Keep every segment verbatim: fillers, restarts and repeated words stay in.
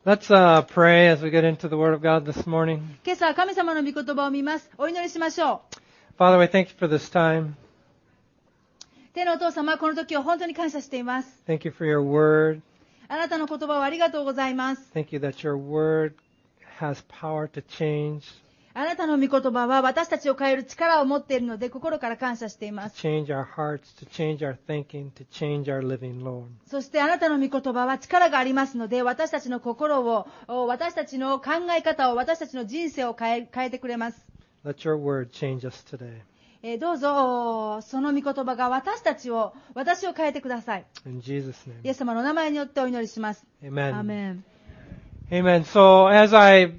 Let's uh, pray as we get into the Word of God this morning. 今朝は神様の御言葉を見ます。お祈りしましょ Father, we thank you for this time. う。天のお父様、この時を本当に感謝しています。 Thank you for your Word. あなたの言葉をありがとうございます。 Thank you that your Word has power to change, あなたの御言葉は私たちを変える力を持っているので心から感謝していま to す。 change our hearts, to change our thinking, to change our living, Lord. そしてあなたの御言葉は力がありますので、私たちの心を、私たちの考え方を、私たちの人生を変え、変えてくれます。 Let your Word change us today. えーどうぞ、その御言葉が私たちを、私を変えてください。 In Jesus' イエ name. ス様のお名前によってお祈りします。 Amen. アーメン。 Amen. So as I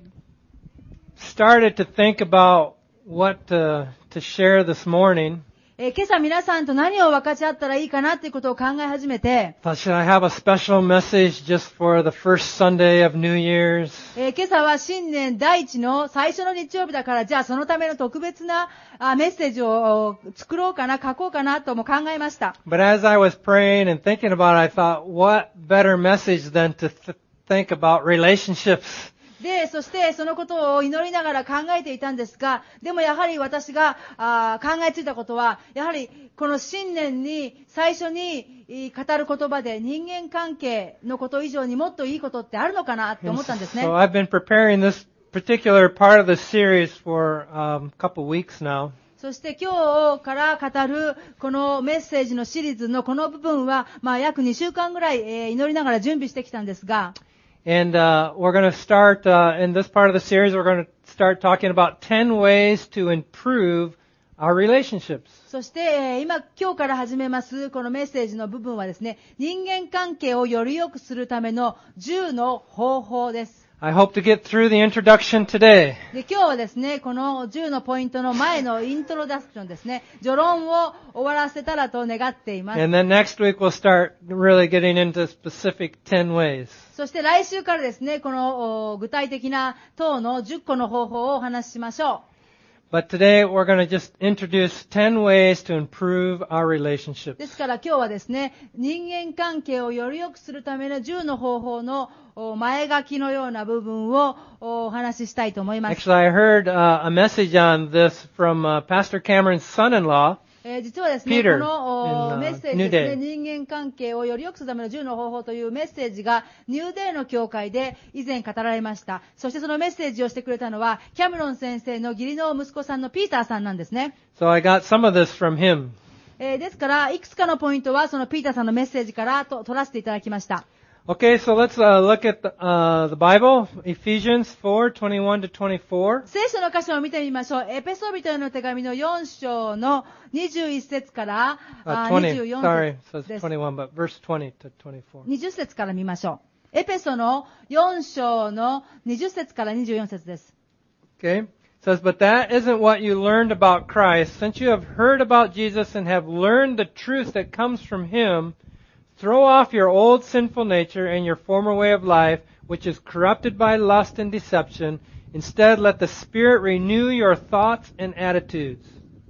started to think about what to, to share this morning, えー今朝皆さんと何を分かち合ったらいいかなっていうことを考え始めて、 I thought, should I have a special message just for the first Sunday of New Year's? えー今朝は新年第一の最初の日曜日だから、じゃあそのための特別なあメッセージを作ろうかな、書こうかなとも考えました。 But as I was praying and thinking about it, I thought, what better message than to th- think about relationships? で、そしてそのことを祈りながら考えていたんですが、でもやはり私があー考えついたことは、やはりこの新年に最初にい語る言葉で人間関係のこと以上にもっといいことってあるのかなって思ったんですね。 So I've been preparing this particular part of the series for um, a couple weeks now. そして今日から語るこのメッセージのシリーズのこの部分は、まあ約にしゅうかんぐらい、えー祈りながら準備してきたんですが、 And uh, we're going to start, uh, in this part of the series, we're going to start talking about ten ways to improve our relationships. そして、えー今、今日から始めますこのメッセージの部分はですね、人間関係をより良くするためのじゅうの方法です。 I hope to get through the introduction today. で、今日はですね、このじゅうのポイントの前のイントロダクションですね、序論を終わらせたらと願っています。 And then next week we'll start really getting into specific ten ways. そして来週からですね、このお具体的な等のじゅっこの方法をお話ししましょう。 But today we're going to just introduce ten ways to improve our で relationships. すから今日はですね、人間関係をより良くするためのじゅうの方法のお前書きのような部分をお話ししたいと思います。 Actually, I heard uh, a message on this from uh, Pastor Cameron's son-in-law. えー実はですね、 Peter このお in, uh, メッセージ New ですね、 Day. 人間関係をより良くするためのじゅうの方法というメッセージがニューデイの教会で以前語られました。そしてそのメッセージをしてくれたのはキャメロン先生の義理の息子さんのピーターさんなんですね。 So I got some of this from him. えーですからいくつかのポイントはそのピーターさんのメッセージからと取らせていただきました。 Okay, so let's uh, look at the, uh, the Bible, Ephesians four twenty-one to twenty-four. 聖書の箇所を見てみましょう。エペソビトへの手紙のよん章のにじゅういち節から Uh, あ twenty. にじゅうよん Sorry, it 節 says です。 twenty-one, but verse twenty to twenty-four. にじゅっ節から見ましょう。エペソのよん章のにじゅっ節からにじゅうよん節です。 Okay, it says, but that isn't what you learned about Christ. Since you have heard about Jesus and have learned the truth that comes from Him, throw off your old sinful nature and your former way of life, which is corrupted by lust and deception. Instead, let the Spirit renew your thoughts and attitudes.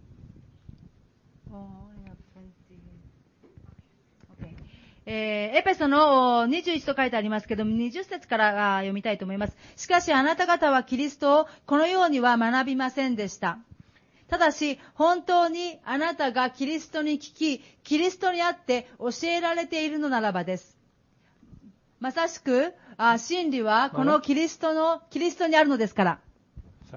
えーエペソのにじゅういちと書いてありますけども、にじゅっ節からあ読みたいと思います。しかしあなた方はキリストをこのようには学びませんでした。ただし、本当にあなたがキリストに聞き、キリストにあって教えられているのならばです。まさしく、あ真理はこのキリストの、キリストにあるのですから。 Sorry.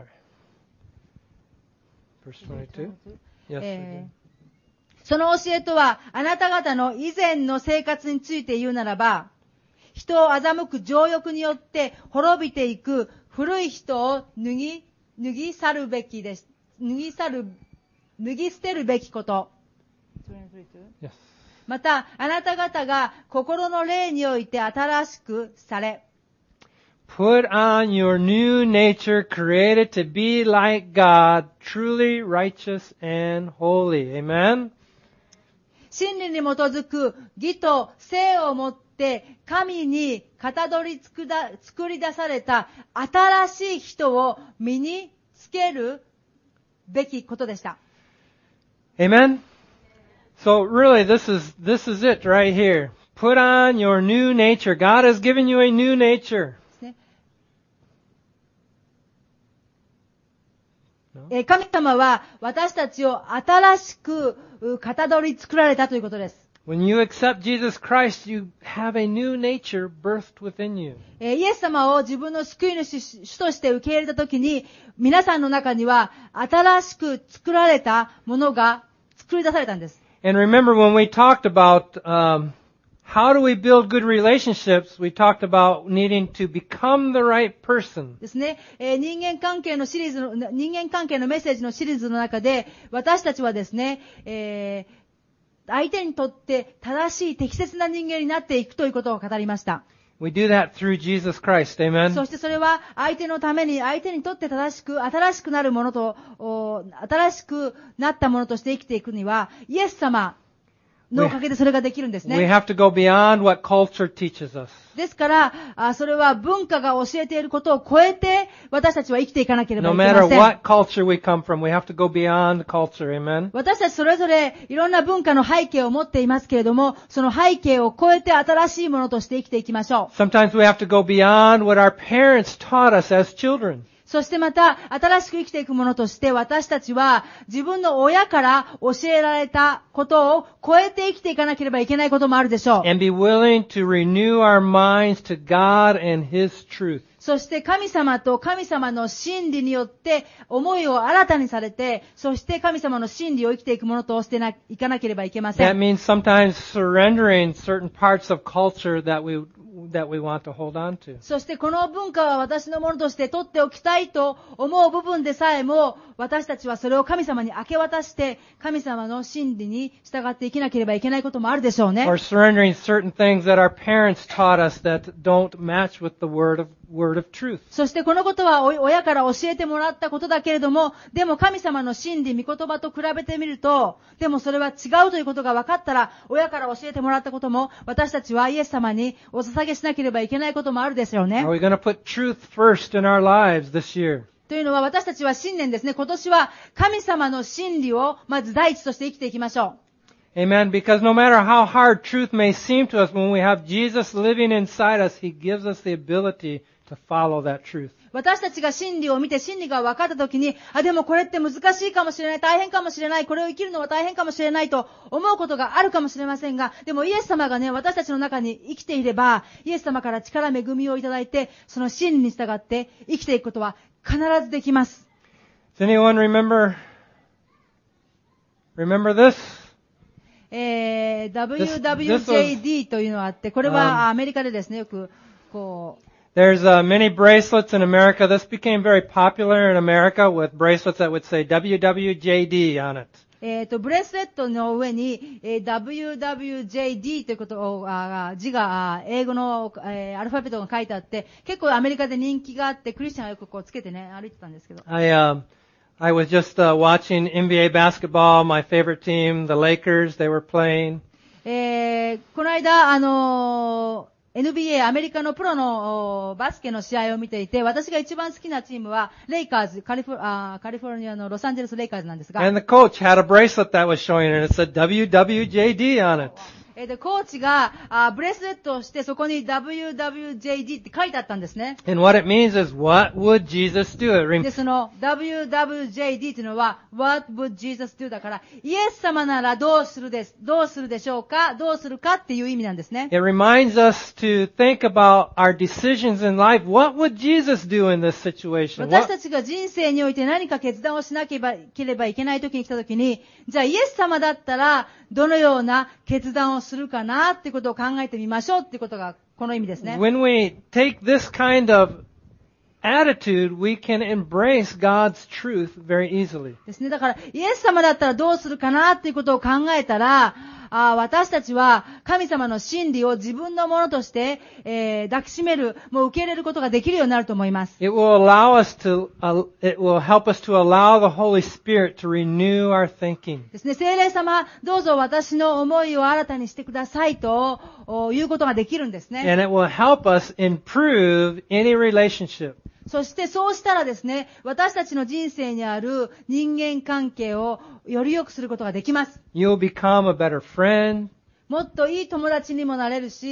Verse twenty-two? Yes. えーその教えとは、あなた方の以前の生活について言うならば、人を欺く情欲によって滅びていく古い人を脱ぎ、脱ぎ去るべきです。脱ぎ去る、脱ぎ捨てるべきこと。 Yes. また、あなた方が心の霊において新しくされ、 Put on your new nature created to be like God, truly righteous and holy. Amen? 真理に基づく義と聖をもって神にかたどりつくだ作り出された新しい人を身につけるべきことでした。 Amen? So really this is, this is it right here. Put on your new nature. God has given you a new nature. ねえー神様は私たちを新しくう型取り作られたということです。 When you accept Jesus Christ, you have a new nature birthed within you. えーイエス様を自分の救い主、主として受け入れたときに、皆さんの中には新しく作られたものが作り出されたんです。 And remember when we talked about um, how do we build good relationships, we talked about needing to become the right person. ですね、えー人間関係のシリーズの、人間関係のメッセージのシリーズの中で、私たちはですね、えー相手にとって正しい適切な人間になっていくということを語りました。 We do that through Jesus Christ. Amen? そしてそれは相手のために、相手にとって正しく、新しくなるものと、新しくなったものとして生きていくには、イエス様のおかげでそれができるんですね。 We have to go beyond what culture teaches us. ですから、あそれは文化が教えていることを超えて、私たちは生きていかなければい No けま matter せん。 what culture we come from, we have to go beyond culture. Amen? 私たちそれぞれいろんな文化の背景を持っていますけれども、その背景を超えて新しいものとして生きていきましょう。 Sometimes we have to go beyond what our parents taught us as children. そしてまた、新しく生きていくものとして、私たちは自分の親から教えられたことを超えて生きていかなければいけないこともあるでしょう。 And be willing to renew our minds to God and His truth. そして神様と神様の真理によって思いを新たにされて、そして神様の真理を生きていくものとしていかなければいけませ That ん。 means sometimes surrendering certain parts of culture that we that we want to hold on to. そしてこの文化は私のものとして取っておきたいと思う部分でさえも、私たちはそれを神様に明け渡して、神様の真理に従って生きなければいけないこともあるでしょうね。 Or surrendering certain things that our parents taught us that don't match with the word of word of truth. そしてこのことは親から教えてもらったことだけれども、でも神様の真理、御言葉と比べてみると、でもそれは違うということが分かったら、親から教えてもらったことも、私たちはイエス様にお捧げしなければいけないこともあるですよね。 Are we going to put truth first in our lives this year? というのは私たちは新年ですね、今年は神様の真理をまず第一として生きていきましょう。 Amen. Because no matter how hard truth may seem to us, when we have Jesus living inside us, He gives us the ability to follow that truth. 私たちが真理を見て真理が分かったときに、あ、でもこれって難しいかもしれない、大変かもしれない、これを生きるのは大変かもしれないと思うことがあるかもしれませんが、でもイエス様がね、私たちの中に生きていれば、イエス様から力恵みをいただいて、その真理に従って生きていくことは必ずできます。 Does anyone remember, remember this? えー、ダブリューダブリュージェイディー というのがあって、これはアメリカでですね、よくこう、 There's uh, many bracelets in America. This became very popular in America with bracelets that would say W W J D on it. えっと、ブレスレットの上に、えー、ダブリューダブリュージェイディー ということを、あ字が、英語の、えー、アルファベットが書いてあって、結構アメリカで人気があって、クリスチャンはよくこうつけてね、歩いてたんですけど。 I, uh, I was just uh, watching N B A basketball. My favorite team, the Lakers, they were playing. えー、この間、あのー、エヌビーエー、アメリカのプロのバスケの試合を見ていて、私が一番好きなチームは、レイカーズ、カリフォ、あカリフォルニアのロサンゼルスレイカーズなんですが、 And the coach had a bracelet that was showing and it said W W J D on it. えーで、コーチがあブレスレットをして、そこに ダブリューダブリュージェイディー って書いてあったんですね。 And what it means is, what would Jesus do? It rem- で、その ダブリューダブリュージェイディー というのは What would Jesus do だから、イエス様ならどうするです、どうするでしょうか、どうするかっていう意味なんですね。 It reminds us to think about our decisions in life. What would Jesus do in this situation? 私 What, たちが人生において何か決断をしなければいけない時に来た時に、じゃあイエス様だったらどのような決断をするかなってことを考えてみましょうってことがこの意味ですね。 when we take this kind of attitude, we can embrace God's truth very easily. ですね。だからイエス様だったらどうするかなっていうことを考えたら、あ私たちは神様の真理を自分のものとして、えー、抱きしめる、もう受け入れることができるようになると思います。 It will allow us to, uh, it will help us to allow the Holy Spirit to renew our thinking. ですね。聖霊様、どうぞ私の思いを新たにしてくださいということができるんですね。 And it will help us improve any relationship. そしてそうしたらですね、私たちの人生にある人間関係をより良くすることができます。 You'll become a better friend. もっといい友達にもなれるし、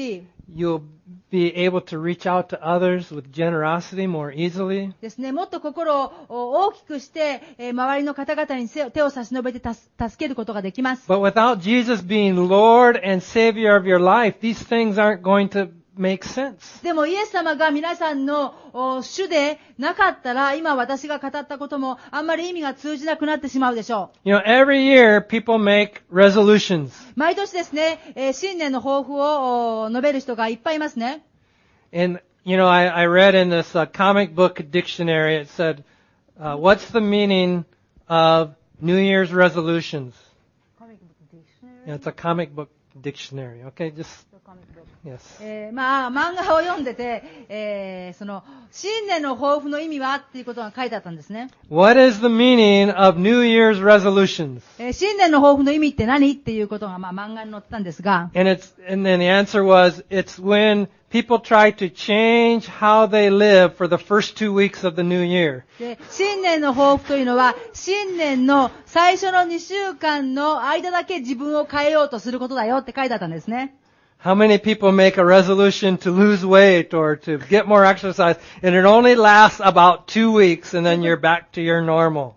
you'll be able to reach out to others with generosity more easily. ですね、もっと心を大きくして、えー周りの方々に手を差し伸べてたす助けることができます。 But without Jesus being Lord and Savior of your life, these things aren't going to make sense. でもイエス様が皆さんのお主でなかったら、今私が語ったこともあんまり意味が通じなくなってしまうでしょ You know, every year people make resolutions. う。毎年ですね、えー新年の抱負をお述べる人がいっぱいいますね。 And, you know, I, I read in this uh, comic book dictionary, it said, uh, what's the meaning of New Year's resolutions? Yeah, it's a comic book dictionary. Okay, just, yes. えーまあ、漫画を読んでて、えーその、新年の抱負の意味はっていうことが書いてあったんですね。 What is the meaning of New Year's resolutions? えー新年の抱負の意味って何っていうことが、まあ、漫画に載ってたんですが、 And it's, and then the answer was, it's when people try to change how they live for the first two weeks of the new year. で新年の抱負というのは、新年の最初のにしゅうかんの間だけ自分を変えようとすることだよって書いてあったんですね。 How many people make a resolution to lose weight or to get more exercise, and it only lasts about two weeks and then you're back to your normal.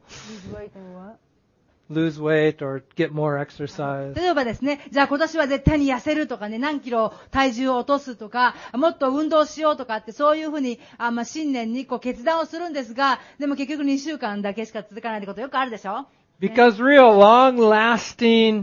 Lose weight or get more exercise. 例えばですね、じゃあ今年は絶対に痩せるとかね、何キロ体重を落とすとか、もっと運動しようとかって、そういうふうに、あまあ、新年にこう決断をするんですが、でも結局にしゅうかんだけしか続かないってことよくあるでしょ？ Because real long-lasting,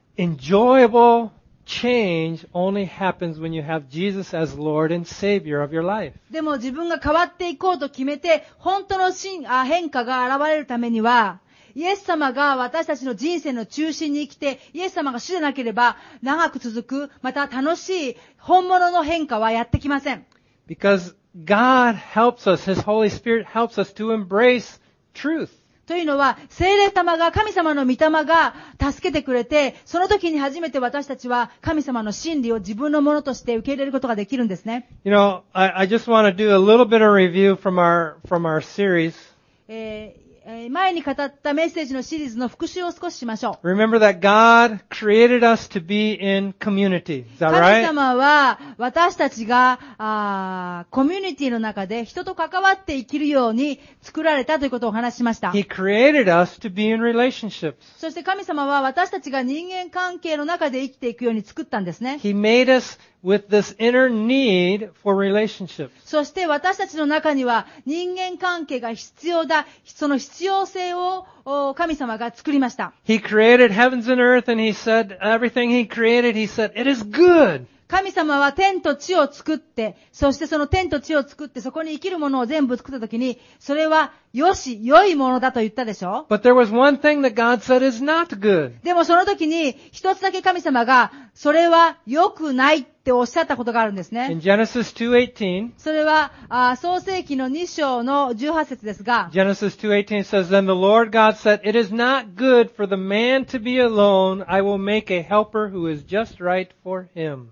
enjoyable change only happens when you have Jesus as Lord and Savior of your life. でも自分が変わっていこうと決めて、本当の進あ変化が現れるためには、イエス様が私たちの人生の中心に生きて、イエス様が主でなければ長く続く、また楽しい本物の変化はやってきません。 Because God helps us, His Holy Spirit helps us to embrace truth. というのは、聖霊様が、神様の御霊が助けてくれて、その時に初めて私たちは神様の真理を自分のものとして受け入れることができるんですね。 You know, I, I just want to do a little bit of review from our, from our series. えーえー前に語ったメッセージのシリーズの復習を少ししましょう。 Remember that God created us to be in community. Is that 神 right? 様は私たちがあーコミュニティの中で人と関わって生きるように作られたということをお話ししました。 He created us to be in relationships. そして神様は私たちが人間関係の中で生きていくように作ったんですね。 He made us with this inner need for relationships. そして私たちの中には人間関係が必要だ。その必要性をお神様が作りました。 He created heavens and earth and He said, everything He created, He said, it is good. 神様は天と地を作って、そしてその天と地を作って、そこに生きるものを全部作ったときに、それは良し、良いものだと言ったでしょ？ But there was one thing that God said is not good. でもその時に、一つだけ神様が、それは良くないっておっしゃったことがあるんですね。 In Genesis two eighteen, それは、あ創世記のに章のじゅうはち節ですが、 Genesis two eighteen says, Then the Lord God said, It is not good for the man to be alone. I will make a helper who is just right for him.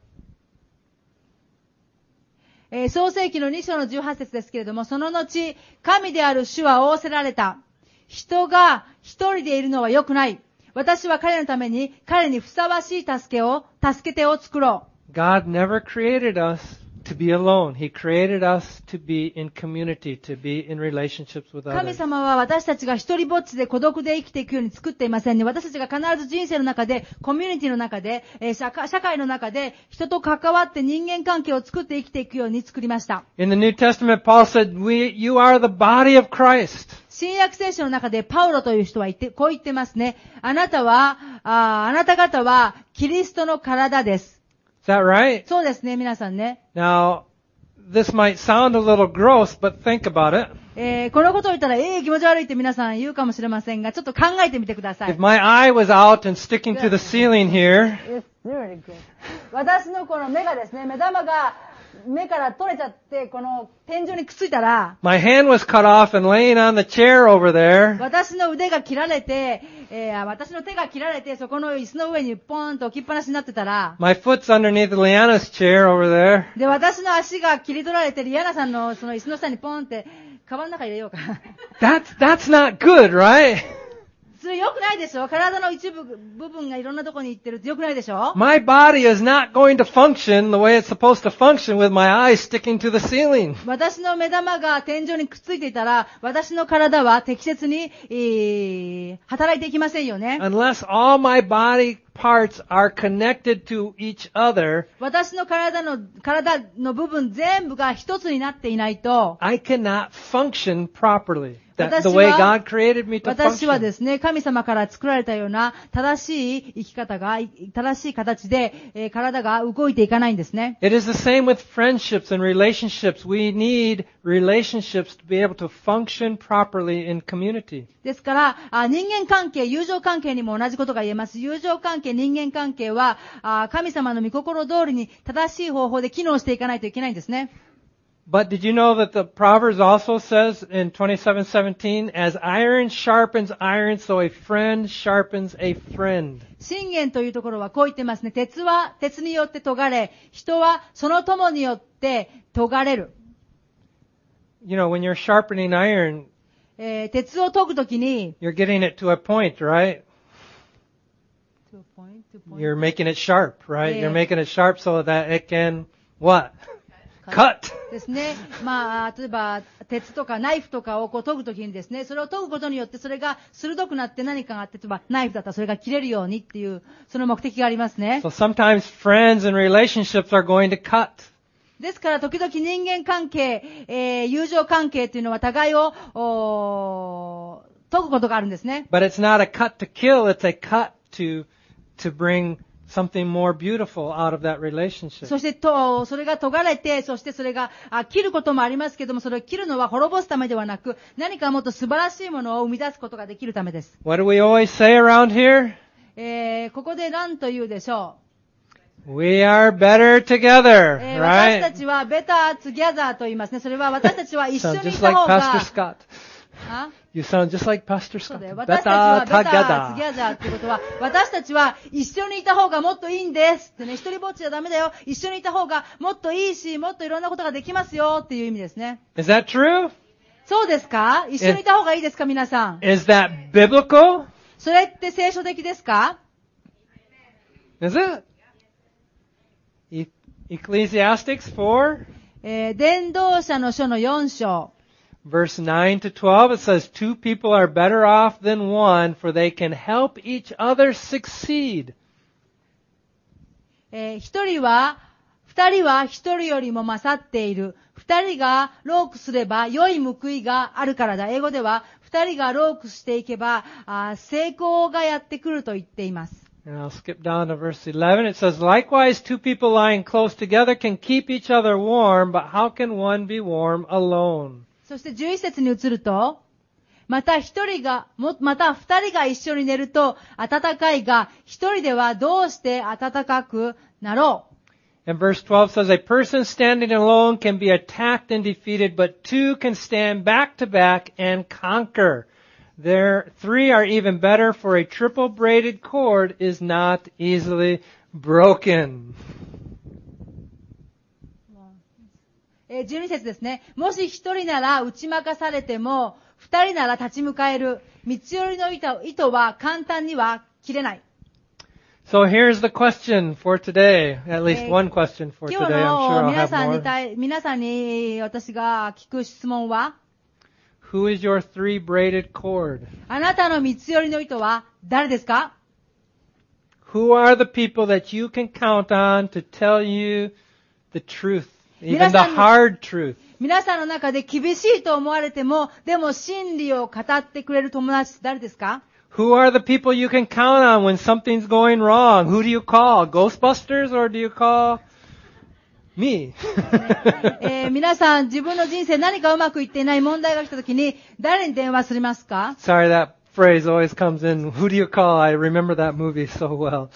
えー創世記のに章のじゅうはち節ですけれども、その後、神である主は仰せられた。人が一人でいるのは良くない。私は彼のために、彼にふさわしい助けを、助け手を作ろう。 God never created us to be alone. He created us to be in community, to be in relationships with 神 others. 様は私たちが一人ぼっちで孤独で生きていくように作っていませんね。私たちが必ず人生の中で、コミュニティの中で、えー社会、社会の中で人と関わって人間関係を作って生きていくように作りました。 In the New Testament, Paul said, We, you are the body of Christ. 新約聖書の中でパウロという人は言って、こう言ってますね。あなたは、ああなた方はキリストの体です。 Is that right? そうですね、皆さんね。 Now, this might sound a little gross, but think about it. えー、このことを言ったら、えー、気持ち悪いって皆さん言うかもしれませんが、ちょっと考えてみてください。 If my eye was out and sticking to the ceiling here, It's really good. 私のこの目がですね、目玉が目から取れちゃって、この天井にくっついたら、 my hand was cut off and laying on the chair over there, 私の腕が切られて、えー、私の手が切られて、そこの椅子の上にポーンと置きっぱなしになってたら、 my foot's underneath Leanna's chair over there. で、私の足が切り取られて、リアナさんのその椅子の下にポーンって、カバンの中入れようか。 That's, that's not good, right? 普それ良くないでしょ？体の一部、部分がいろんなとこに行ってるって良くないでしょ？ My body is not going to function the way it's supposed to function with my eyes sticking to the ceiling. 私の目玉が天井にくっついていたら、私の体は適切に、えー、働いていきませんよね。 Unless all my body parts are connected to each other, 私の体の、体の部分全部が一つになっていないと、 I cannot function properly. That, 私 the way は、 God created me to 私はで function. すね、神様から作られたような正しい生き方が、正しい形で、えー体が動いていかないんですね。 It is the same with friendships and relationships. We need relationships to be able to function properly in community. ですから、あ人間関係、友情関係にも同じことが言えます。友情関係、人間関係は、あ神様の御心通りに正しい方法で機能していかないといけないんですね。 But did you know that the Proverbs also says in twenty-seven seventeen, as iron sharpens iron, so a friend sharpens a friend. 信玄というところはこう言ってますね。鉄は鉄によって研がれ、人はその友によって研がれる。 You know, when you're sharpening iron, えー鉄を研ぐときに、 you're getting it to a point, right? To a point, to a point. You're making it sharp, right? Yeah. You're making it sharp so that it can, what? Cut. ですね。まあ、例えば、鉄とかナイフとかをこう研ぐときにですね、それを研ぐことによってそれが鋭くなって何かがあって、例えばナイフだったらそれが切れるようにっていう、その目的がありますね。 So sometimes friends and relationships are going to cut. ですから時々人間関係、えー、友情関係っていうのは互いを、おー研ぐことがあるんですね。 But it's not a cut to kill, it's a cut to, to bring something more beautiful out of that relationship. そしてと、それが研がれて、そしてそれがあ切ることもありますけども、それを切るのは滅ぼすためではなく、何かもっと素晴らしいものを生み出すことができるためです。 What do we always say around here? えー、ここで何と言うでしょう。 We are better together, えー私た right? ちは better together と言いますね。それは私たちは一緒 Sound にい just た like 方 Pastor が、 Scott. あ You sound just like Pastor そう Scott. だよ。私たちは Better better together. together ってことは、私たちは一緒にいた方がもっといいんですってね、一人ぼっちじゃダメだよ。一緒にいた方がもっといいし、もっといろんなことができますよっていう意味ですね。 Is that true? そうですか？一緒にいた方がいいですか、皆さん。 Is that biblical? それって聖書的ですか？ Is it? E- Ecclesiastics four, えー、伝道者の書のよん章。 verse nine to twelve, it says, Two people are better off than one, for they can help each other succeed. えー、一人は、二人は一人よりも勝っている。二人がロークすれば良い報いがあるからだ。英語では、二人がロークしていけば、あ成功がやってくると言っています。 And I'll skip down to verse eleven. It says, Likewise, two people lying close together can keep each other warm, but how can one be warm alone? そしてじゅういち節に移ると、また一人が、も、また二人が一緒に寝ると暖かいが、一人ではどうして暖かくなろう。 And verse twelve says, A person standing alone can be attacked and defeated, but two can stand back to back and conquer. There, three are even better, for a triple braided cord is not easily broken. えー、じゅうに節ですね。もし一人なら打ち負かされても、二人なら立ち向かえる。三つ折りの糸糸は簡単には切れない。 So here's the question for today. At least Eh, one question for 今 today. 日 I'm の sure I'll 皆 have さんに more. 対、皆さんに私が聞く質問は、 Who is your three braided cord? あなたの三つ折りの糸は誰ですか？ Who are the people that you can count on to tell you the truth? Even the hard truth. 皆さんの中で厳しいと思われても、でも真理を語ってくれる友達誰ですか？ Who are the people you can count on when something's going wrong? Who do you call? Ghostbusters or do you call me? えー皆さん自分の人生何かうまくいっていない問題が来た時に誰に電話しますか？ Sorry, that phrase always comes in. Who do you call? I remember that movie so well.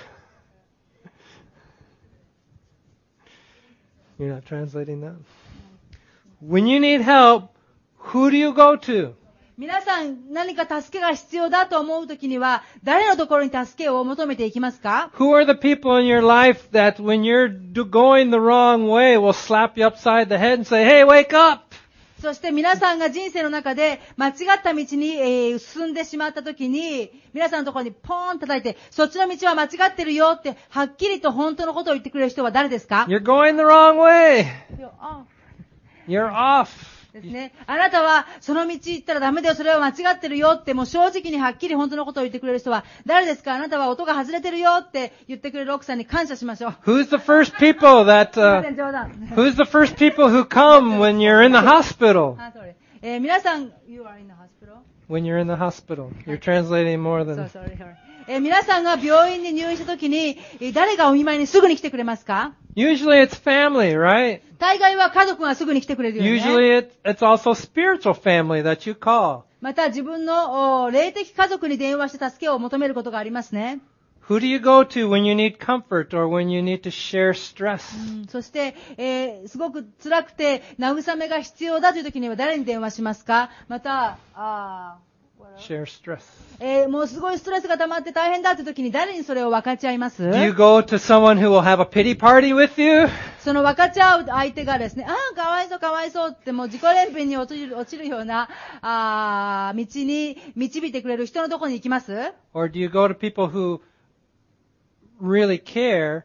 You're not translating that? When you need help, who do you go to? 皆さん何か助けが必要だと思う時には誰のところに助けを求めていきますか？ Who are the people in your life that when you're do- going the wrong way will slap you upside the head and say, hey, wake up! そして皆さんが人生の中で間違った道に、えー進んでしまった時に、皆さんのところにポーン叩いて、そっちの道は間違ってるよって、はっきりと本当のことを言ってくれる人は誰ですか？ You're going the wrong way. あ You're off. ですね。あなたはその道行ったらダメだよ、それは間違ってるよって、もう正直にはっきり本当のことを言ってくれる人は誰ですか？あなたは音が外れてるよって言ってくれる奥さんに感謝しましょう。 Who's the first people that, すいま uh, せん、冗談。 who's the first people who come when you're in the hospital? あ、sorry。えー皆さん、You are in the hospital? When you're in the hospital. You're translating more So than... sorry, sorry. えー皆さんが病院に入院した時に、えー誰がお見舞いにすぐに来てくれますか？ Usually it's family, right? 大概は家族がすぐに来てくれるよね。 Usually it, it's also spiritual family that you call. また自分のお霊的家族に電話して助けを求めることがありますね。 Who do you go to when you need comfort or when you need to share stress? うんそして、えーすごく辛くて慰めが必要だという時には誰に電話しますか？また、あー Share stress. えーもうすごいストレスが溜まって大変だという時に誰にそれを分かち合います？ Do you go to someone who will have a pity party with you? その分かち合う相手がですね、ああ、かわいそうかわいそうってもう自己憐憫に落ちる、落ちるような、あー道に導いてくれる人のところに行きます？ Or do you go to people who really care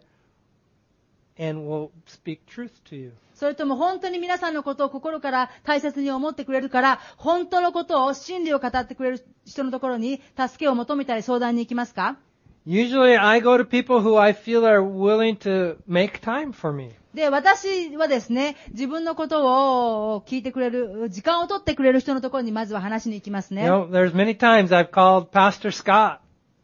and will speak truth to you? それとも本当に皆さんのことを心から大切に思ってくれるから、本当のことを、真理を語ってくれる人のところに助けを求めたり相談に行きますか？ Usually I go to people who I feel are willing to make time for me. で、私はですね、自分のことを聞いてくれる、時間を取ってくれる人のところにまずは話しに行きます You ね。 know, there's many times I've called Pastor Scott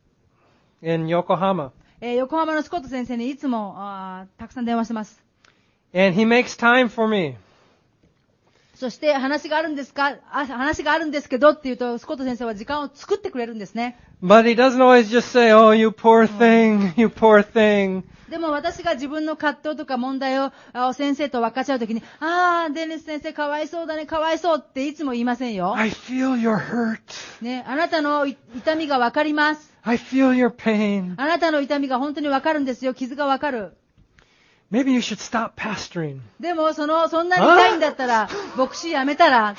in Yokohama. えー横浜のスコット先生にいつもあーたくさん電話してます。 And he makes time for me. そして話があるんですかあ話があるんですけどって言うと、スコット先生は時間を作ってくれるんですね。 But he doesn't always just say, oh, you poor thing, you poor thing. でも私が自分の葛藤とか問題をあ先生と分かち合うときに、あー、デニス先生かわいそうだね、かわいそうっていつも言いませんよ。 I feel your hurt. ね、あなたのい痛みが分かります。 I feel your pain. あなたの痛みが本当に分かるんですよ。傷が分かる。 Maybe you should stop pastoring. でも、その、そんなに痛いんだったら、牧師やめたら。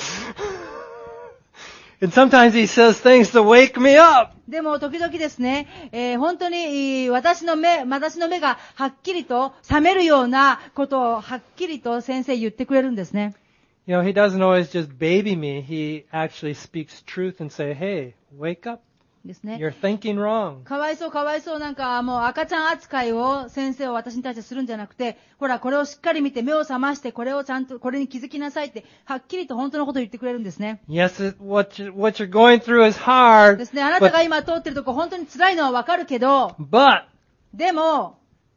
And sometimes he says things to wake me up. でも、時々ですね、えー本当に、私の目、私の目がはっきりと覚めるようなことを、はっきりと先生言ってくれるんですね。 You know, he doesn't always just baby me. He actually speaks truth and say, hey, wake up. ですね。 You're thinking wrong. かわいそうかわいそうなんかもう赤ちゃん扱いを先生は私に対してするんじゃなくて、ほらこれをしっかり見て目を覚ましてこれをちゃんと、これに気づきなさいってはっきりと本当のことを言ってくれるんですね。 Yes, it, what, you, what you're going through is hard, ですね。あなた but, が今通ってるとこ本当に辛いのはわかるけど、 but でも、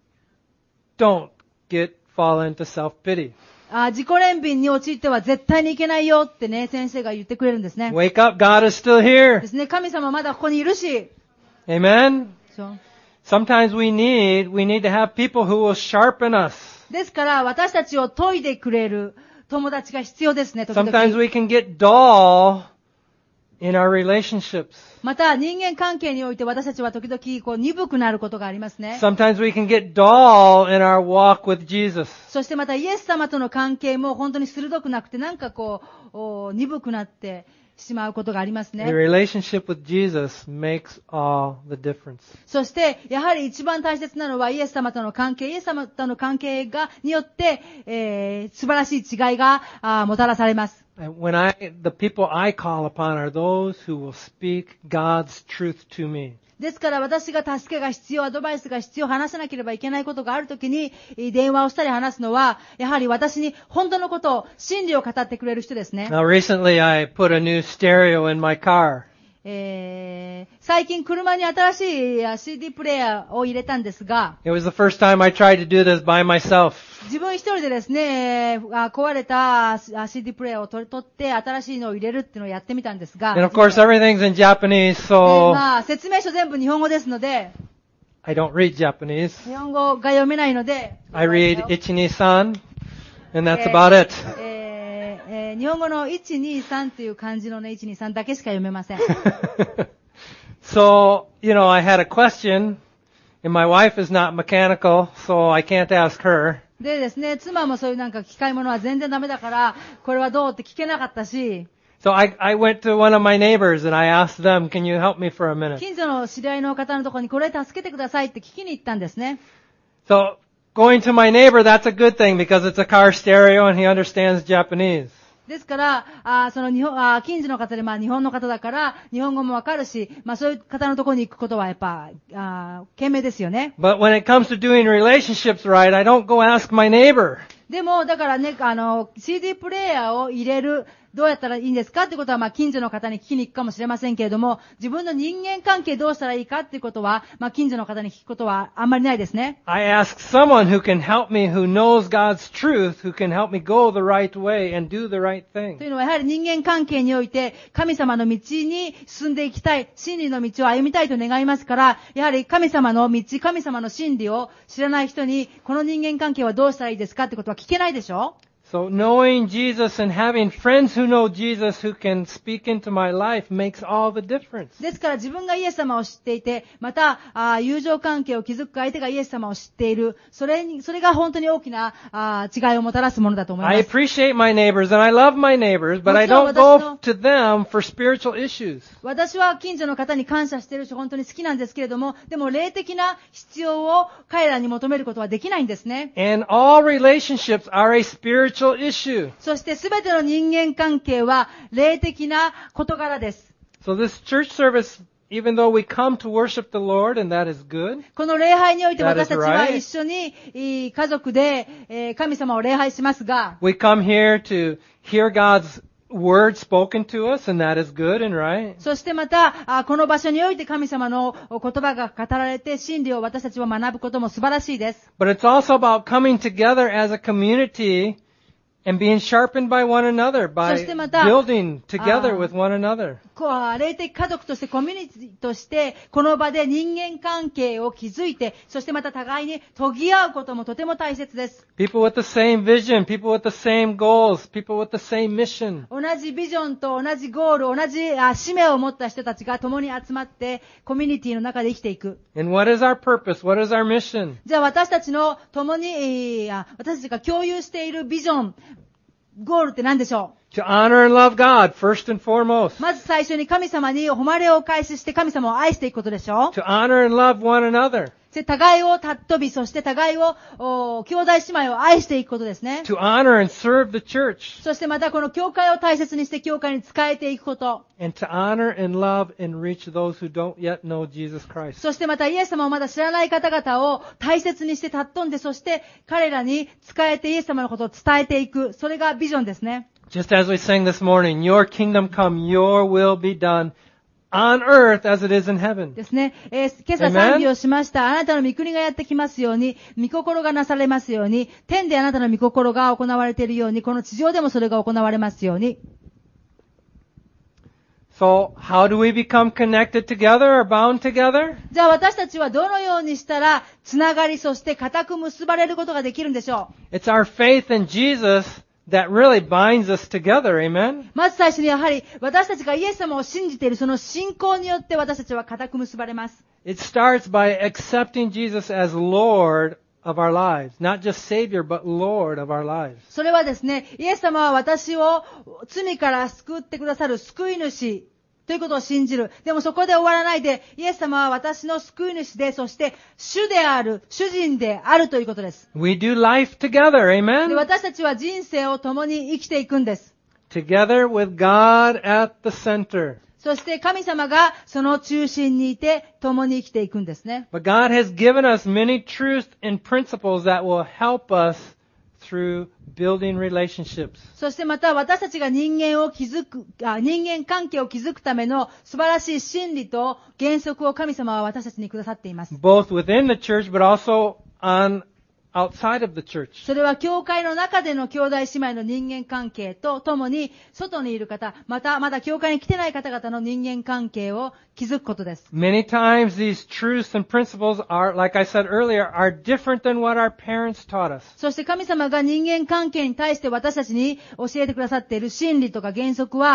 don't get fall into self-pity. あ自己憐憫に陥っては絶対にいけないよってね、先生が言ってくれるんですね。 Wake up, God is still here. ですね。神様まだここにいるし。 Amen? そう Sometimes we need, we need to have people who will sharpen us. ですから私たちを研いでくれる友達が必要ですね。時々 Sometimes we can get dull in our relationships. また人間関係において私たちは時々こう鈍くなることがありますね。 Sometimes we can get dull in our walk with Jesus. そしてまたイエス様との関係も本当に鋭くなくてなんかこうお鈍くなってしまうことがあります The ね。 relationship with Jesus makes all the difference. そしてやはり一番大切なのはイエス様との関係、イエス様との関係がによって、えー素晴らしい違いがあもたらされます。 And when I, the people I call upon are those who will speak God's truth to me. ですから私が助けが必要、アドバイスが必要、話さなければいけないことがあるときに、電話をしたり話すのは、やはり私に本当のことを、真理を語ってくれる人ですね。 Now recently I put a new stereo in my car. えー、最近車に新しい シーディー プレイヤーを入れたんですが、 It was the first time I tried to do this by myself. 自分一人でですね、あ壊れた シーディー プレイヤーを取り取って新しいのを入れるっていうのをやってみたんですが、 And of course everything's in Japanese, えー so まあ、説明書全部日本語ですので、 I don't read Japanese. 日本語が読めないので、 I read Ichini-san, and that's えー about it. えーえー日本語のいちにさんという漢字のね、いちにさんだけしか読めません。 So, you know, I had a question, and my wife is not mechanical, so I can't ask her. でですね、妻もそういうなんか機械物は全然ダメだから、これはどうって聞けなかったし、 So I, I went to one of my neighbors and I asked them, can you help me for a minute? 近所の知り合いの方のところにこれ助けてくださいって聞きに行ったんですね。 So going to my neighbor, that's a good thing because it's a car stereo and he understands Japanese. ですから、あその日本あ近所の方で、まあ日本の方だから、日本語もわかるし、まあそういう方のところに行くことはやっぱ、あ賢明ですよね。 But when it comes to doing relationships right, I don't go ask my neighbor. でも、だからね、あの、シーディー プレイヤーを入れる、どうやったらいいんですかってことは、まあ、近所の方に聞きに行くかもしれませんけれども、自分の人間関係どうしたらいいかっていうことは、まあ、近所の方に聞くことはあんまりないですね。 I ask someone who can help me, who knows God's truth, who can help me go the right way and do the right と thing. いうのは、やはり人間関係において、神様の道に進んでいきたい、真理の道を歩みたいと願いますから、やはり神様の道、神様の真理を知らない人に、この人間関係はどうしたらいいですかってことは聞けないでしょ？ So knowing Jesus and having friends who know Jesus who can speak into my life makes all the difference. ですから自分がイエス様を知っていて、また、あ友情関係を築く相手がイエス様を知っている。それに、それが本当に大きなあ違いをもたらすものだと思いま I す。 appreciate my neighbors and I love my neighbors, but I don't go to them for spiritual issues. 私は近所の方に感謝しているし、本当に好きなんですけれども、でも霊的な必要を彼らに求めることはできないんですね。 And all relationships are a spiritual issue. そしてすべての人間関係は霊的な事柄です。 So this church service, even though we come to worship the Lord and that is good, この礼拝において That is 私たちは right. 一緒にいい家族でえー神様を礼拝しますが、 we come here to hear God's word spoken to us and that is good and right. そしてまた、あこの場所において神様の言葉が語られて真理を私たちは学ぶことも素晴らしいです。 But it's also about coming together as a community and being sharpened by one another, そ by してまた、 building together あー with one another. こう霊的家族としてコミュニティとしてこの場で人間関係を築いて、そしてまた互いに研ぎ合うこともとても大切です。 People with the same vision, people with the same goals, people with the same mission. 同じビジョンと同じゴール、同じあ使命を持った人たちが共に集まってコミュニティの中で生きていく。 And what is our purpose? What is our mission? じゃあ私たちの共に、えーあ私たちが共有しているビジョン、ゴールって何でしょう？ To honor and love God, first and foremost. まず最初に神様に誉れを返しして神様を愛していくことでしょう？ To honor and love one another. で互いを尊び、そして互いを、お兄弟姉妹を愛していくことですね。 To honor and serve the church. そしてまたこの教会を大切にして教会に仕えていくこと。 And to honor and love and reach those who don't yet know Jesus Christ. そしてまたイエス様をまだ知らない方々を大切にして尊んで、そして彼らに仕えてイエス様のことを伝えていく。それがビジョンですね。 Just as we sang this morning, your kingdom come, your will be done on earth as it is in heaven. ですね。えー、今朝 Amen? 賛美をしました。あなたの御国がやってきますように、御心がなされますように、天であなたの御心が行われているように、この地上でもそれが行われますように。 So, how do we become connected together or bound together? じゃあ私たちはどのようにしたら、つながり、そして固く結ばれることができるんでしょう？ It's our faith in Jesus that really binds us together, amen? まず最初にやはり、私たちがイエス様を信じているその信仰によって私たちは固く結ばれます。 It starts by accepting Jesus as Lord of our lives. Not just Savior, but Lord of our lives. それはですね、イエス様は私を罪から救ってくださる救い主ということを信じる。でもそこで終わらないで、イエス様は私の救い主で、そして主である、主人であるということです。 We do life together, で amen? 私たちは人生を共に生きていくんです。 Together with God at the center. そして神様がその中心にいて共に生きていくんですね。 But God has given us many truths and principles that will help us through building relationships. そしてまた私たちが人間を築く、あ人間関係を築くための素晴らしい真理と原則を神様は私たちにくださっています。 Both within the church, but also on outside of the church. それは教会の中での兄弟姉妹の人間関係とともに外にいる方、またまだ教会に来てない方々の人間関係を築くことです。 Many times these truths and principles are, like I said earlier, are different than what our parents taught us. そして神様が人間関係に対して私たちに教えてくださっている真理とか原則は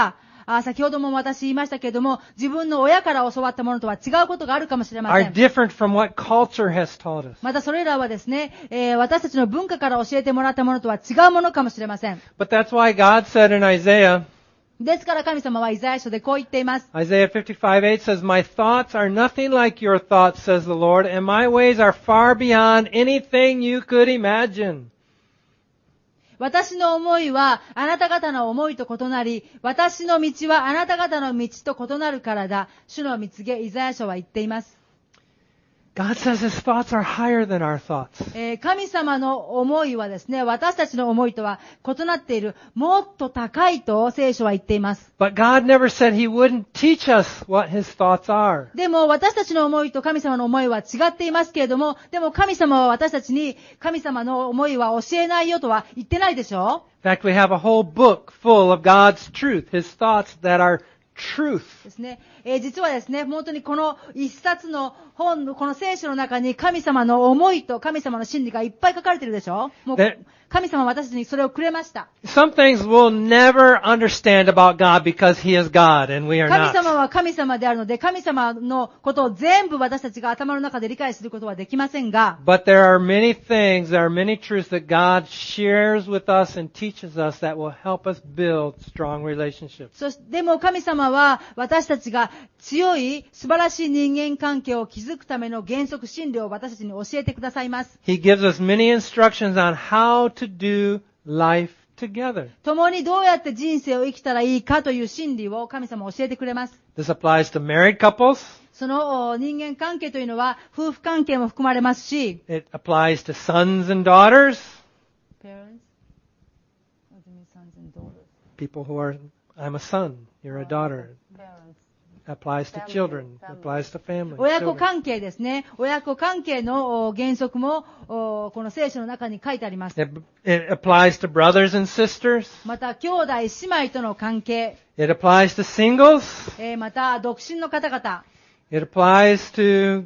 あ先ほども私言いましたけれども、自分の親から教わったものとは違うことがあるかもしれませ are ん。 different from what culture has taught us. またそれらはですね、えー私たちの文化から教えてもらったものとは違うものかもしれません。 But that's why God said in Isaiah, ですから神様はイザヤ書でこう言っています。 Isaiah fifty-five eight says, My thoughts are nothing like your thoughts, says the Lord, and my ways are far beyond anything you could imagine. 私の思いはあなた方の思いと異なり、私の道はあなた方の道と異なるからだ。主の蜜げイザヤ書は言っています。 God says His thoughts are higher than our thoughts. えー神様の思いはですね、私たちの思いとは異なっている、もっと高いと聖書は言っています。 But God never said He wouldn't teach us what His thoughts are. でも私たちの思いと神様の思いは違っていますけれども、でも神様は私たちに神様の思いは教えないよとは言ってないでしょ。 In fact, we have a whole book full of God's truth, His thoughts that are truth. ですね。えー実はですね、本当にこの一冊の本の、この聖書の中に神様の思いと神様の真理がいっぱい書かれてるでしょ。もうで神様は私たちにそれをくれました。 Some things we'll never understand about God because He is God and we are 神 not. 様は神様であるので、神様のことを全部私たちが頭の中で理解することはできませんが、 But there are many things, there are many truths that God shares with us and teaches us that will help us build strong relationships. そしてでも神様は私たちが強い素晴らしい人間関係を築くための原則真理を私たちに教えてくださいます。 He gives us many instructions on how to do life together. 共にどうやって人生を生きたらいいかという真理を神様は教えてくれます。 This applies to married couples. その人間関係というのは夫婦関係も含まれますし、 It applies to sons and daughters. People who are, I'm a son, you're a daughter. Applies to children. Applies to family. 親子 children. 関係ですね。親子関係のお原則もおこの聖書の中に書いてあります。 It, it applies to brothers and sisters. また兄弟姉妹との関係、 It applies to singles. えーまた独身の方々、 It applies to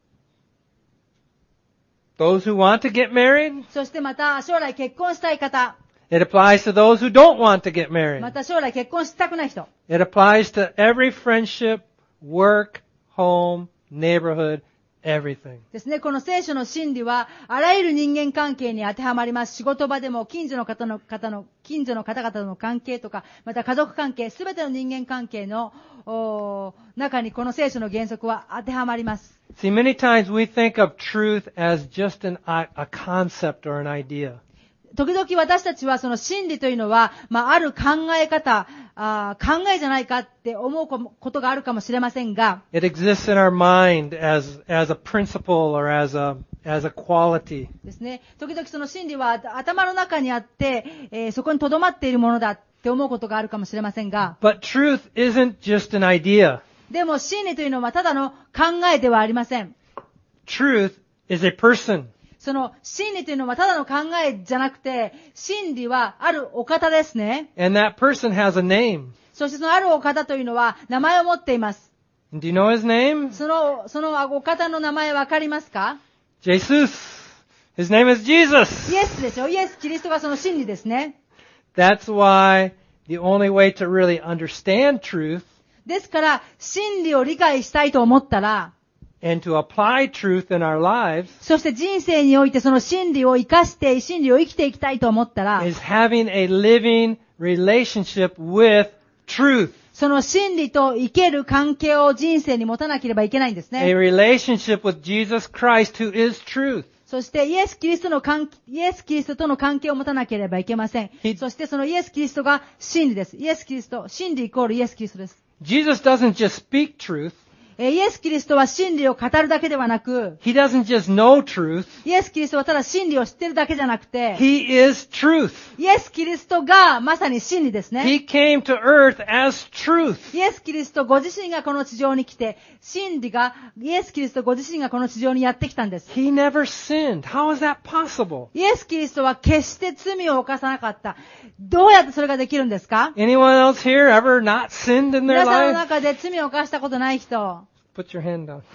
those who want to get married. そしてまた将来結婚したい方、 It applies to those who don't want to get married. また将来結婚したくない人、 It applies to every friendship, work, home, neighborhood, everything. ですね。この聖書の真理はあらゆる人間関係に当てはまります。仕事場でも近所の方の方の近所の方々との関係とか、また家族関係、すべての人間関係のお中にこの聖書の原則は当てはまります。 See, many times we think of truth as just an, a concept or an idea. 時々私たちはその真理というのは、まあ、ある考え方、あ考えじゃないかって思うことがあるかもしれませんが、 It exists in our mind as, as a principle or as a, as a quality. ですね。時々その真理は頭の中にあって、えーそこに留まっているものだって思うことがあるかもしれませんが、 But truth isn't just an idea. でも真理というのはただの考えではありません。 Truth is a person. その真理というのはただの考えじゃなくて、真理はあるお方ですね。 And that person has a name. そしてそのあるお方というのは名前を持っています。 And do you know his name? その、そのお方の名前わかりますか？ Jesus. His name is Jesus. イエスでしょ。イエス・キリストがその真理ですね。 That's why the only way to really understand truth ですから、真理を理解したいと思ったら、 and to apply truth in our lives そして人生においてその真理を生かして、真理を生きていきたいと思ったら、 is having a living relationship with truth. その真理と生ける関係を人生に持たなければいけないんです A ね。 relationship with Jesus Christ who is truth. そしてイエス・キリストの関イエス・キリストとの関係を持たなければいけません。 He- そしてそのイエス・キリストが真理です。イエス・キリスト、真理イコールイエス・キリストです。 Jesus doesn't just speak truth. えーイエス・キリストは真理を語るだけではなく、 He doesn't just know truth. イエス・キリストはただ真理を知ってるだけじゃなくて、 He is truth. イエス・キリストがまさに真理ですね。 He came to earth as truth. イエス・キリストご自身がこの地上に来て、真理が、イエス・キリストご自身がこの地上にやってきたんです。 He never sinned. How is that possible? イエス・キリストは決して罪を犯さなかった。どうやってそれができるんですか？ Anyone else here ever not sinned in their 皆さんの life? 中で罪を犯したことない人。 Put your hand down.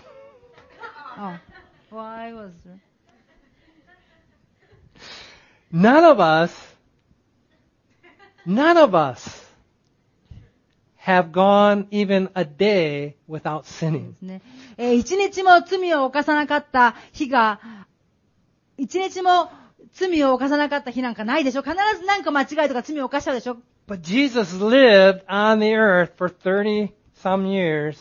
Oh. Why was None of us, none of us have gone even a day without そう sinning. ですね。えー一日も罪を犯さなかった日が、一日も罪を犯さなかった日なんかないでしょ。必ずなんか間違いとか罪を犯したでしょ。 But Jesus lived on the earth for thirty some years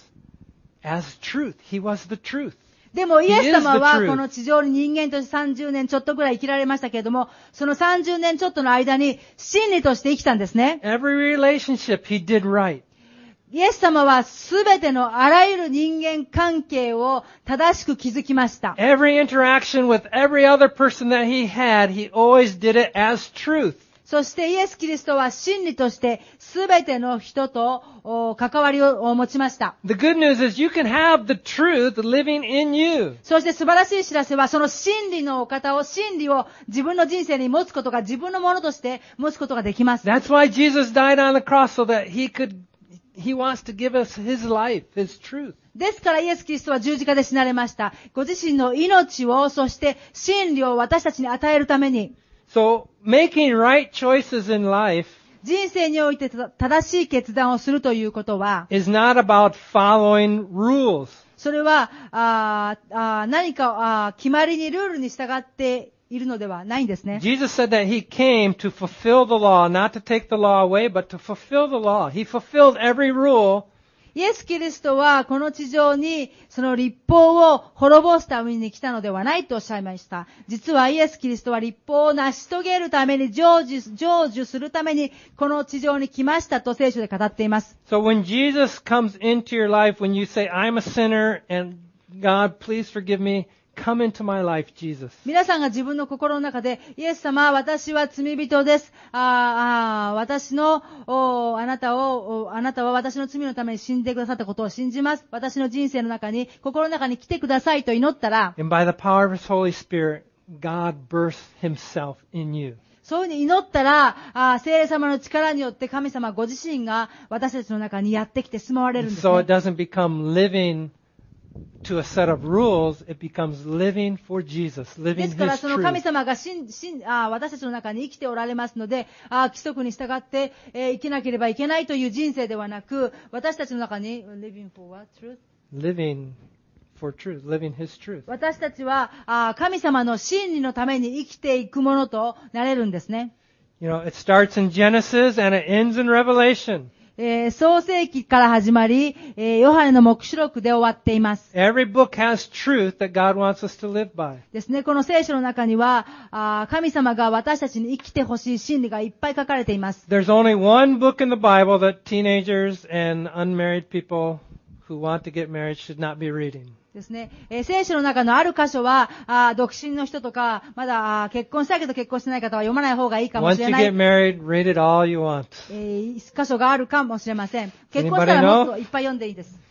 as truth. He was the truth. でもイエス様 He は is the truth. この地上に人間としてさんじゅうねんちょっとぐらい生きられましたけれども、そのさんじゅうねんちょっとの間に真理として生きたんですね。 Every relationship he did right. イエス様はすべてのあらゆる人間関係を正しく築きました。 Every interaction with every other person that he had, he always did it as truth. そしてイエス・キリストは真理としてすべての人とお関わりを持ちました。 The good news is you can have the truth living in you. そして素晴らしい知らせはその真理のお方を、真理を自分の人生に持つことが自分のものとして持つことができます。 That's why Jesus died on the cross so that he could, he wants to give us his life, his truth. ですからイエス・キリストは十字架で死なれました。ご自身の命を、そして真理を私たちに与えるために、 So making right choices in life 人生において正しい決断をするということは、 is not about following rules. それは、あーあー何かあー決まりにルールに従っているのではないんですね。 Jesus said that he came to fulfill the law, not to take the law away, but to fulfill the law. He fulfilled every rule. イエス・キリストはこの地上にその律法を滅ぼすために来たのではないとおっしゃいました。実はイエス・キリストは律法を成し遂げるために成就、成就するためにこの地上に来ましたと聖書で語っています。 So when Jesus comes into your life, when you say, I'm a sinner and God, please forgive me, come into my life, Jesus. 皆さんが自分の心の中で、イエス様、私は罪人です。ああ、私の、おあなたをお、あなたは私の罪のために死んでくださったことを信じます。私の人生の中に、心の中に来てくださいと祈ったら、 And by the power of his Holy Spirit, God births himself in you. そういうふうに祈ったら、あ聖霊様の力によって神様ご自身が私たちの中にやってきて住まわれるんです So ね。 it doesn't become living to a set of rules, it becomes living for Jesus, で living すから、 his その神 truth. 様がしんしんあ私たちの中に生きておられますので、あ規則に従って、えー生きなければいけないという人生ではなく、私たちの中に、living for what? Truth? Living for truth, living his truth. 私たちはあ神様の真理のために生きていくものとなれるんですね。 You know, it starts in Genesis and it ends in Revelation. えー創世記から始まり、えーヨハネの黙示録で終わっています。 Every book has truth that God wants us to live by. ですね、この聖書の中には、あ神様が私たちに生きてほしい真理がいっぱい書かれています。 There's only one book in the Bible that teenagers and unmarried people who want to get married should not be reading. ですね、えー聖書の中のある箇所は、あ独身の人とか、まだあ結婚したいけど結婚してない方は読まない方がいいかも Once し you れない。 get married, read it all you want. えー箇所があるかもしれません。結婚したらもっといっぱい読んでいいです。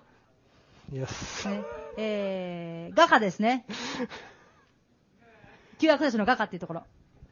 Yes. ねえー、画家ですね。旧約聖書の画家っていうところ。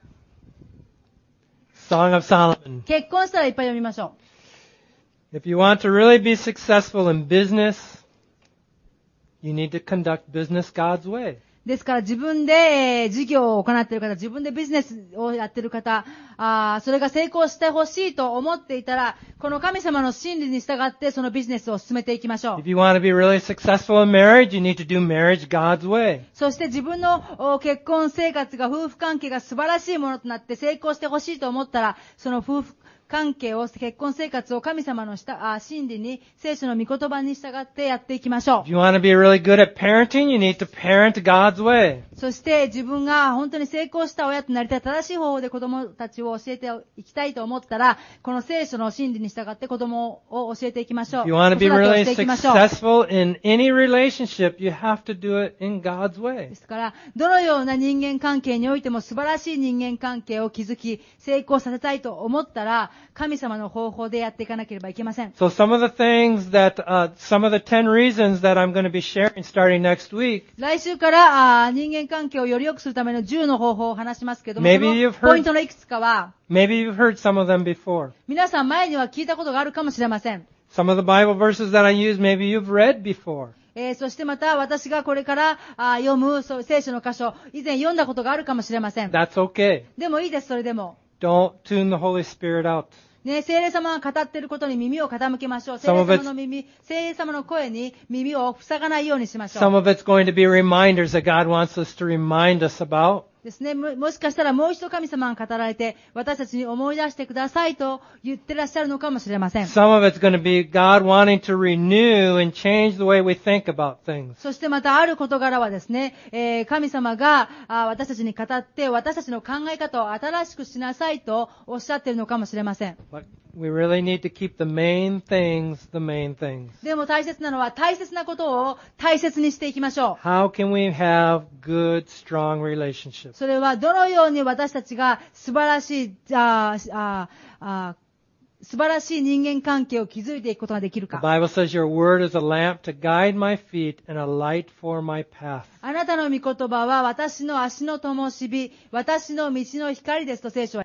Song of Solomon. 結婚したらいっぱい読みましょ If you want to really be successful in business, you need to conduct business God's way. う。ですから自分で、えー事業を行っている方、自分でビジネスをやっている方、あーそれが成功してほしいと思っていたら、この神様の真理に従ってそのビジネスを進めていきましょう If。you want to be really successful in marriage, you need to do marriage God's way. そして自分のお結婚生活が、夫婦関係が素晴らしいものとなって成功してほしいと思ったら、その夫婦関係を、結婚生活を神様のしたあ真理に、聖書の御言葉に従ってやっていきましょ If you want to be really good at parenting, you need to parent God's way. う。そして自分が本当に成功した親となりたい、正しい方法で子供たちを教えていきたいと思ったら、この聖書の真理に従って子供を教えていきましょう。 If you want to 子 be 育てを really していきましょう。 successful in any relationship, you have to do it in God's way. ですから、どのような人間関係においても素晴らしい人間関係を築き、成功させたいと思ったら、神様の方法でやっていかなければいけません。 So some of the things that, uh, some of the ten reasons that I'm going to be sharing starting next week, 来週からあ人間関係をより良くするためのじゅうの方法を話しますけども、そ Maybe you've の heard- ポイントのいくつかは、 maybe you've heard some of them before. 皆さん前には聞いたことがあるかもしれません。 Some of the Bible verses that I use, maybe you've read before. えーそしてまた私がこれからあ読むそう聖書の箇所、以前読んだことがあるかもしれません。 That's okay. でもいいです、それでも。 Don't tune the Holy Spirit out. ね、聖霊様が語っていることに耳を傾けましょう。聖 Some 霊 of 様 it's- の耳、聖霊様の声に耳を塞がないようにしましょ Some う。 of it's going to be reminders that God wants us to remind us about. ですね、ももしかしたらもう一度神様が語られて、私たちに思い出してくださいと言ってらっしゃるのかもしれません。 Some of it's going to be God wanting to renew and change the way we think about things. そしてまたある事柄はですね、えー神様があ私たちに語って、私たちの考え方を新しくしなさいとおっしゃっているのかもしれません。 But we really need to keep the main things the main things. でも大切なのは大切なことを大切にしていきましょ How can we have good, strong relationships? う。それはどのように私たちが素晴らしい、あああ素晴らしい人間関係を築いていくことができる The か。 Bible says your word is a lamp to guide my feet and a light for my path. あなたの御言葉は私の足の灯火、私の道の光ですと聖書は